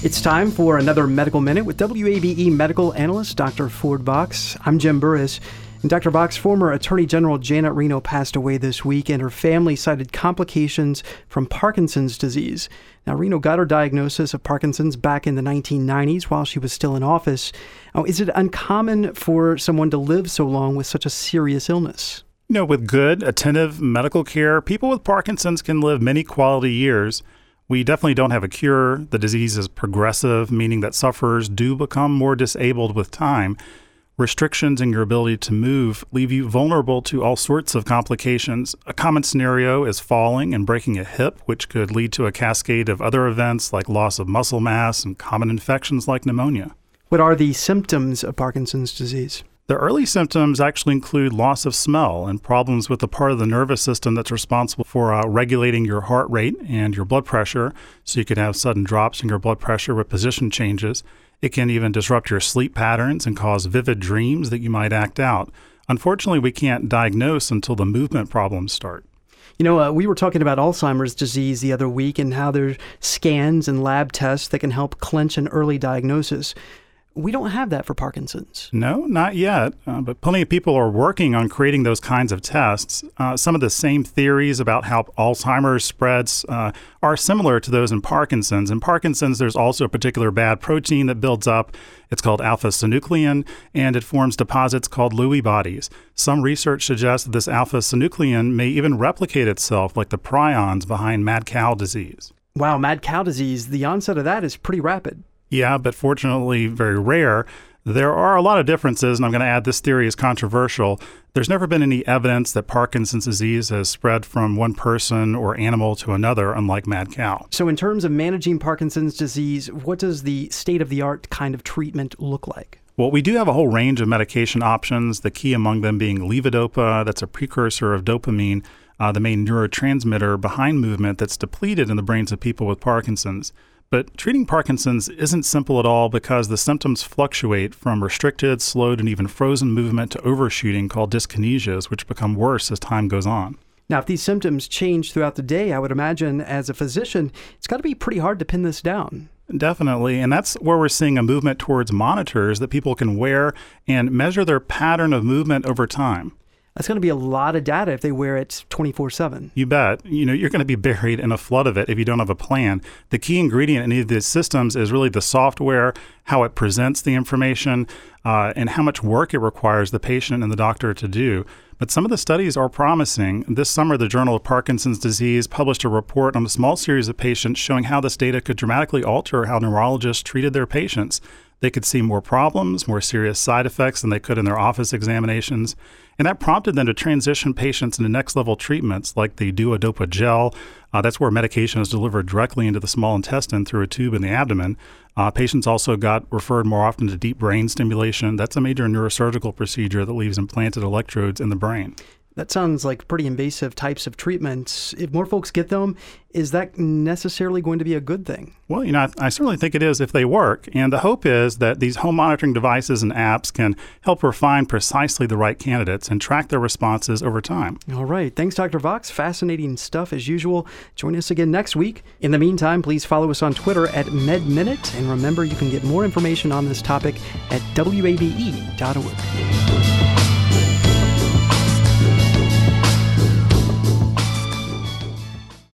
It's time for another Medical Minute with WABE medical analyst Dr. Ford Vox. I'm Jim Burris. And Dr. Vox, former Attorney General Janet Reno passed away this week, and her family cited complications from Parkinson's disease. Now, Reno got her diagnosis of Parkinson's back in the 1990s while she was still in office. Now, is it uncommon for someone to live so long with such a serious illness? With good, attentive medical care, people with Parkinson's can live many quality years. We definitely don't have a cure. The disease is progressive, meaning that sufferers do become more disabled with time. Restrictions in your ability to move leave you vulnerable to all sorts of complications. A common scenario is falling and breaking a hip, which could lead to a cascade of other events like loss of muscle mass and common infections like pneumonia. What are the symptoms of Parkinson's disease? The early symptoms actually include loss of smell and problems with the part of the nervous system that's responsible for regulating your heart rate and your blood pressure. So you could have sudden drops in your blood pressure with position changes. It can even disrupt your sleep patterns and cause vivid dreams that you might act out. Unfortunately, we can't diagnose until the movement problems start. We were talking about Alzheimer's disease the other week and how there's scans and lab tests that can help clinch an early diagnosis. We don't have that for Parkinson's. No, not yet, but plenty of people are working on creating those kinds of tests. Some of the same theories about how Alzheimer's spreads are similar to those in Parkinson's. In Parkinson's, there's also a particular bad protein that builds up. It's called alpha-synuclein, and it forms deposits called Lewy bodies. Some research suggests that this alpha-synuclein may even replicate itself like the prions behind mad cow disease. Wow, mad cow disease, the onset of that is pretty rapid. Yeah, but fortunately very rare. There are a lot of differences, and I'm going to add this theory is controversial. There's never been any evidence that Parkinson's disease has spread from one person or animal to another, unlike mad cow. So in terms of managing Parkinson's disease, what does the state-of-the-art kind of treatment look like? Well, we do have a whole range of medication options, the key among them being levodopa. That's a precursor of dopamine, the main neurotransmitter behind movement that's depleted in the brains of people with Parkinson's. But treating Parkinson's isn't simple at all because the symptoms fluctuate from restricted, slowed, and even frozen movement to overshooting called dyskinesias, which become worse as time goes on. Now, if these symptoms change throughout the day, I would imagine as a physician, it's got to be pretty hard to pin this down. Definitely, and that's where we're seeing a movement towards monitors that people can wear and measure their pattern of movement over time. That's going to be a lot of data if they wear it 24/7. You bet. You're going to be buried in a flood of it if you don't have a plan. The key ingredient in any of these systems is really the software, how it presents the information, and how much work it requires the patient and the doctor to do. But some of the studies are promising. This summer, the Journal of Parkinson's Disease published a report on a small series of patients showing how this data could dramatically alter how neurologists treated their patients. They could see more problems, more serious side effects than they could in their office examinations. And that prompted them to transition patients into next-level treatments like the Duodopa gel. That's where medication is delivered directly into the small intestine through a tube in the abdomen. Patients also got referred more often to deep brain stimulation. That's a major neurosurgical procedure that leaves implanted electrodes in the brain. That sounds like pretty invasive types of treatments. If more folks get them, is that necessarily going to be a good thing? Well, I certainly think it is if they work. And the hope is that these home monitoring devices and apps can help refine precisely the right candidates and track their responses over time. All right. Thanks, Dr. Vox. Fascinating stuff as usual. Join us again next week. In the meantime, please follow us on Twitter at MedMinute. And remember, you can get more information on this topic at wabe.org.